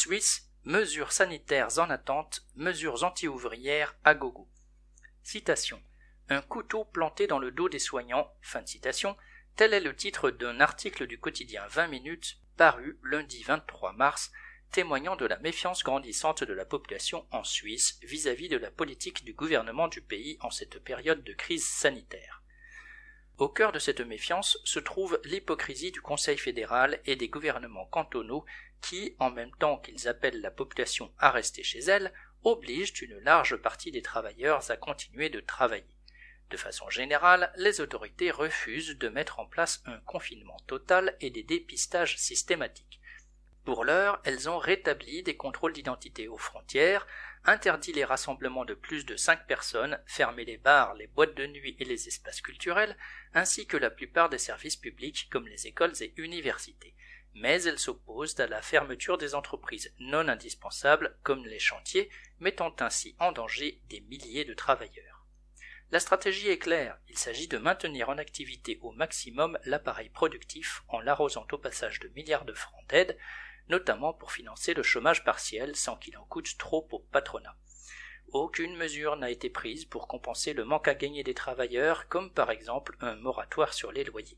Suisse, mesures sanitaires en attente, mesures anti-ouvrières à gogo. Citation. Un couteau planté dans le dos des soignants, fin de citation, tel est le titre d'un article du quotidien 20 minutes paru lundi 23 mars, témoignant de la méfiance grandissante de la population en Suisse vis-à-vis de la politique du gouvernement du pays en cette période de crise sanitaire. Au cœur de cette méfiance se trouve l'hypocrisie du Conseil fédéral et des gouvernements cantonaux qui, en même temps qu'ils appellent la population à rester chez elle, obligent une large partie des travailleurs à continuer de travailler. De façon générale, les autorités refusent de mettre en place un confinement total et des dépistages systématiques. Pour l'heure, elles ont rétabli des contrôles d'identité aux frontières, interdit les rassemblements de plus de 5 personnes, fermé les bars, les boîtes de nuit et les espaces culturels, ainsi que la plupart des services publics comme les écoles et universités. Mais elles s'opposent à la fermeture des entreprises non indispensables comme les chantiers, mettant ainsi en danger des milliers de travailleurs. La stratégie est claire, il s'agit de maintenir en activité au maximum l'appareil productif en l'arrosant au passage de milliards de francs d'aide, notamment pour financer le chômage partiel sans qu'il en coûte trop au patronat. Aucune mesure n'a été prise pour compenser le manque à gagner des travailleurs, comme par exemple un moratoire sur les loyers.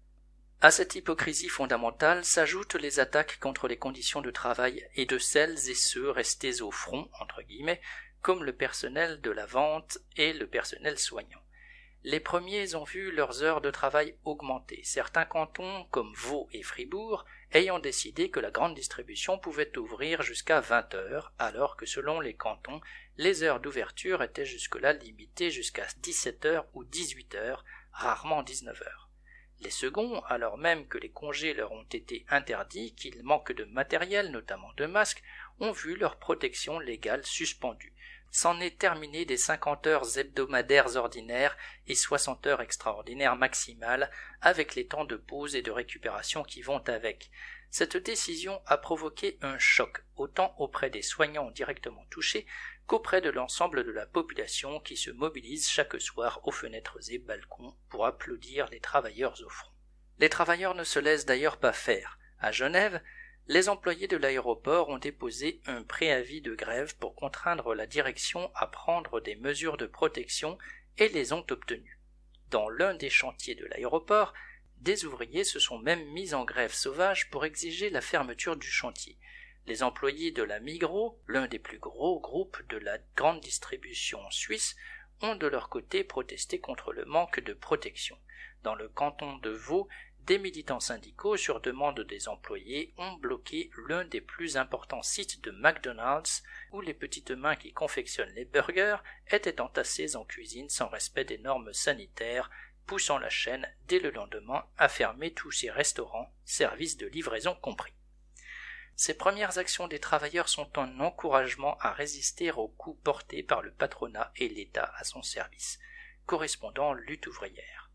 À cette hypocrisie fondamentale s'ajoutent les attaques contre les conditions de travail et de celles et ceux restés au front, entre guillemets, comme le personnel de la vente et le personnel soignant. Les premiers ont vu leurs heures de travail augmenter, certains cantons, comme Vaud et Fribourg, ayant décidé que la grande distribution pouvait ouvrir jusqu'à 20 heures, alors que selon les cantons, les heures d'ouverture étaient jusque-là limitées jusqu'à 17 heures ou 18 heures, rarement 19 heures. Les seconds, alors même que les congés leur ont été interdits, qu'ils manquent de matériel, notamment de masques, ont vu leur protection légale suspendue. C'en est terminé des 50 heures hebdomadaires ordinaires et 60 heures extraordinaires maximales, avec les temps de pause et de récupération qui vont avec. Cette décision a provoqué un choc, autant auprès des soignants directement touchés qu'auprès de l'ensemble de la population qui se mobilise chaque soir aux fenêtres et balcons pour applaudir les travailleurs au front. Les travailleurs ne se laissent d'ailleurs pas faire. À Genève, les employés de l'aéroport ont déposé un préavis de grève pour contraindre la direction à prendre des mesures de protection et les ont obtenues. Dans l'un des chantiers de l'aéroport, des ouvriers se sont même mis en grève sauvage pour exiger la fermeture du chantier. Les employés de la Migros, l'un des plus gros groupes de la grande distribution suisse, ont de leur côté protesté contre le manque de protection. Dans le canton de Vaud, des militants syndicaux, sur demande des employés, ont bloqué l'un des plus importants sites de McDonald's où les petites mains qui confectionnent les burgers étaient entassées en cuisine sans respect des normes sanitaires, poussant la chaîne dès le lendemain à fermer tous ses restaurants, services de livraison compris. Ces premières actions des travailleurs sont un encouragement à résister aux coups portés par le patronat et l'État à son service. Correspondant Lutte ouvrière.